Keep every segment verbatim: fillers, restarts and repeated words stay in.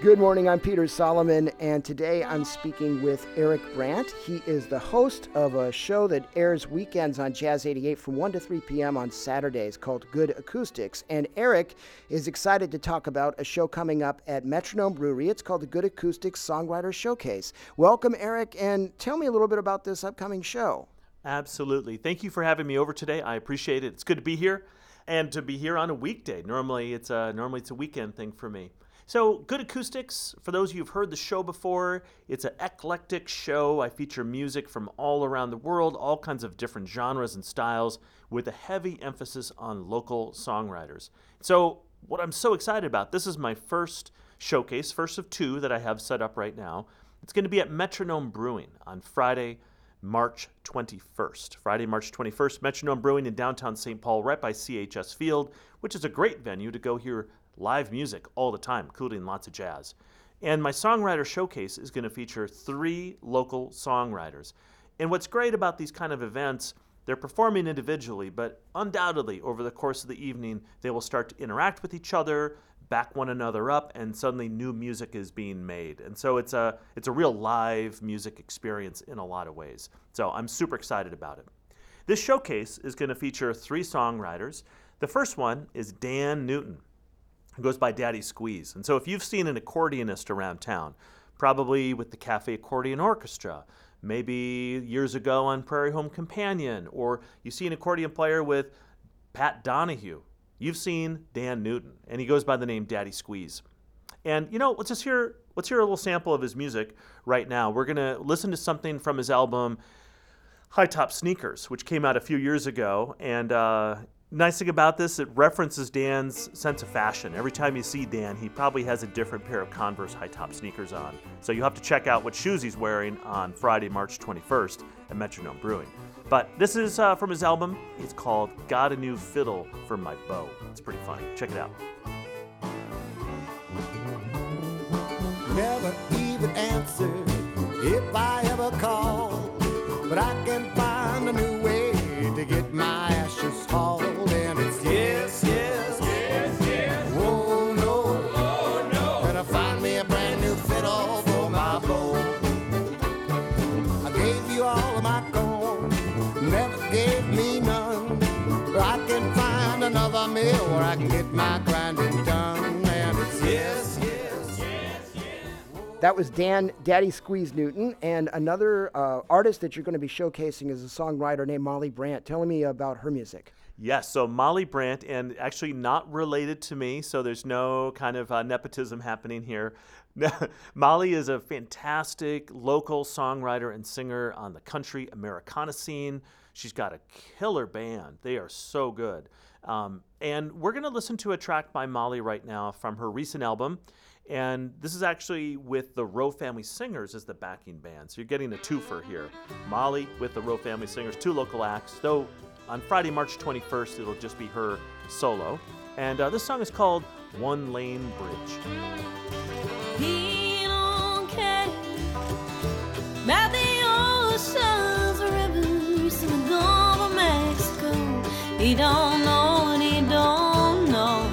Good morning, I'm Peter Solomon, and today I'm speaking with Eric Brandt. He is the host of a show that airs weekends on Jazz eighty-eight from one to three p.m. on Saturdays called Good Acoustics. And Eric is excited to talk about a show coming up at Metronome Brewery. It's called the Good Acoustics Songwriter Showcase. Welcome, Eric, and tell me a little bit about this upcoming show. Absolutely. Thank you for having me over today. I appreciate it. It's good to be here and to be here on a weekday. Normally it's a, normally it's a weekend thing for me. So, Good Acoustics, for those of you who've heard the show before, it's an eclectic show. I feature music from all around the world, all kinds of different genres and styles, with a heavy emphasis on local songwriters. So, what I'm so excited about, this is my first showcase, first of two that I have set up right now. It's going to be at Metronome Brewing on Friday, March twenty-first. Friday, March twenty-first, Metronome Brewing in downtown Saint Paul, right by C H S Field, which is a great venue to go hear live music all the time, including lots of jazz. And my songwriter showcase is going to feature three local songwriters. And what's great about these kind of events, they're performing individually, but undoubtedly over the course of the evening, they will start to interact with each other, back one another up, and suddenly new music is being made. And so it's a it's a real live music experience in a lot of ways. So I'm super excited about it. This showcase is going to feature three songwriters. The first one is Dan Newton, who goes by Daddy Squeeze. And so if you've seen an accordionist around town, probably with the Cafe Accordion Orchestra, maybe years ago on Prairie Home Companion, or you see an accordion player with Pat Donahue, you've seen Dan Newton, and he goes by the name Daddy Squeeze. And you know, let's just hear let's hear a little sample of his music right now. We're gonna listen to something from his album High Top Sneakers, which came out a few years ago. And uh, nice thing about this, it references Dan's sense of fashion. Every time you see Dan, he probably has a different pair of Converse high top sneakers on. So you have to check out what shoes he's wearing on Friday, March twenty-first at Metronome Brewing. But this is uh, from his album. It's called Got a New Fiddle for My Bow. It's pretty funny. Check it out. Never even answered if I ever called, but I can find a new way to get my ashes hauled. And it's yes, yes, yes, yes. Whoa, no, oh, no. Better find me a brand new fiddle for my bow. I gave you all of my corn, never gave me none. I can find another mill where I can get my grinding done. And it's yes, yes, yes, yes. That was Dan Daddy Squeeze Newton, and another uh, artist that you're going to be showcasing is a songwriter named Molly Brandt. Tell me about her music. Yes, so Molly Brandt, and actually not related to me, so there's no kind of uh, nepotism happening here. Molly is a fantastic local songwriter and singer on the country Americana scene. She's got a killer band. They are so good. Um, and we're going to listen to a track by Molly right now from her recent album. And this is actually with the Rowe Family Singers as the backing band. So you're getting a twofer here. Molly with the Rowe Family Singers, two local acts. Though on Friday, March twenty-first, it'll just be her solo. And uh, this song is called One Lane Bridge. He don't care about the oceans, rivers, and the Gulf of Mexico. He don't know and he don't know.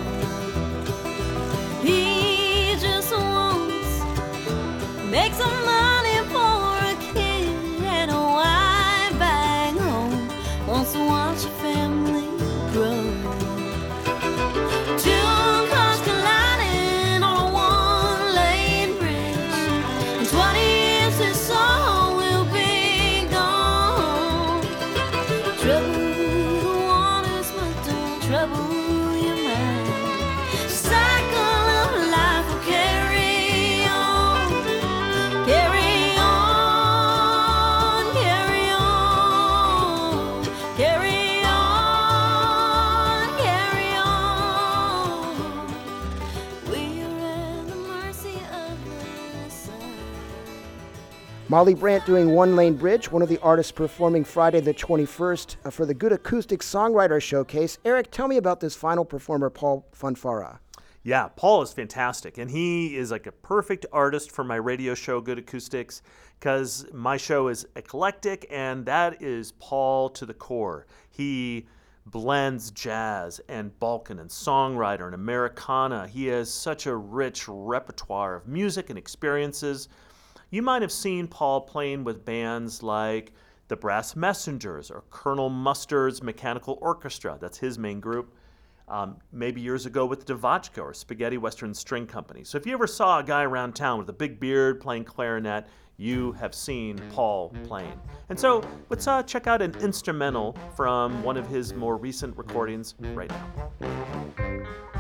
He just wants to make some money for a kid and a wife back home. Wants to watch your family grow. Two cars colliding on a one-lane bridge. In twenty years this song will be gone. Trouble the waters, but don't trouble your mind. Cycle of life will carry on, carry on, carry on, carry on, carry on. We are at the mercy of the sun. Molly Brandt doing One Lane Bridge, one of the artists performing Friday the twenty-first uh, for the Good Acoustics Songwriter Showcase. Eric, tell me about this final performer, Paul Funfara. Yeah, Paul is fantastic, and he is like a perfect artist for my radio show, Good Acoustics, because my show is eclectic, and that is Paul to the core. He blends jazz and Balkan and songwriter and Americana. He has such a rich repertoire of music and experiences. You might have seen Paul playing with bands like the Brass Messengers or Colonel Mustard's Mechanical Orchestra. That's his main group. Um, maybe years ago with Devotchka or Spaghetti Western String Company. So if you ever saw a guy around town with a big beard playing clarinet, you have seen Paul playing. And so let's uh, check out an instrumental from one of his more recent recordings right now.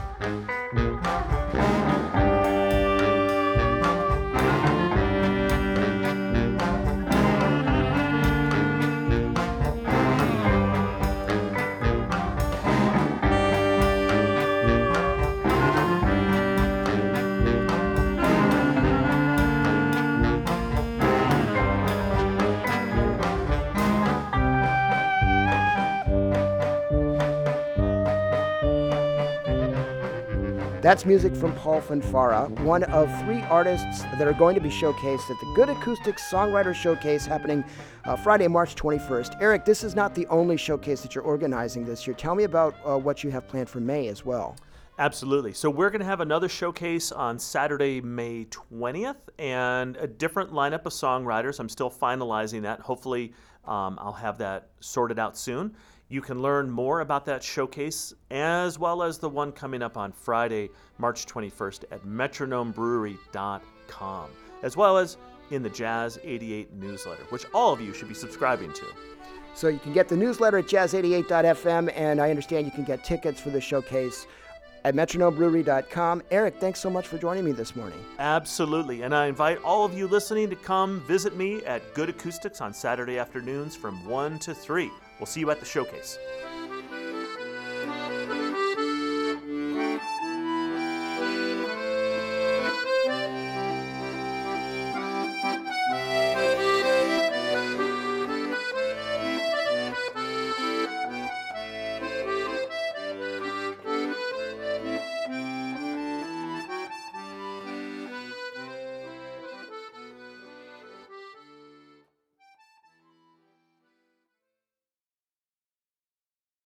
That's music from Paul Fanfara, one of three artists that are going to be showcased at the Good Acoustics Songwriter Showcase happening uh, Friday, March twenty-first. Eric, this is not the only showcase that you're organizing this year. Tell me about uh, what you have planned for May as well. Absolutely. So we're going to have another showcase on Saturday, May twentieth, and a different lineup of songwriters. I'm still finalizing that. Hopefully, um, I'll have that sorted out soon. You can learn more about that showcase as well as the one coming up on Friday, March twenty-first at metronome brewery dot com, as well as in the Jazz eighty-eight newsletter, which all of you should be subscribing to. So you can get the newsletter at jazz eighty-eight dot f m, and I understand you can get tickets for the showcase at metronome brewery dot com. Eric, thanks so much for joining me this morning. Absolutely, and I invite all of you listening to come visit me at Good Acoustics on Saturday afternoons from one to three. We'll see you at the showcase.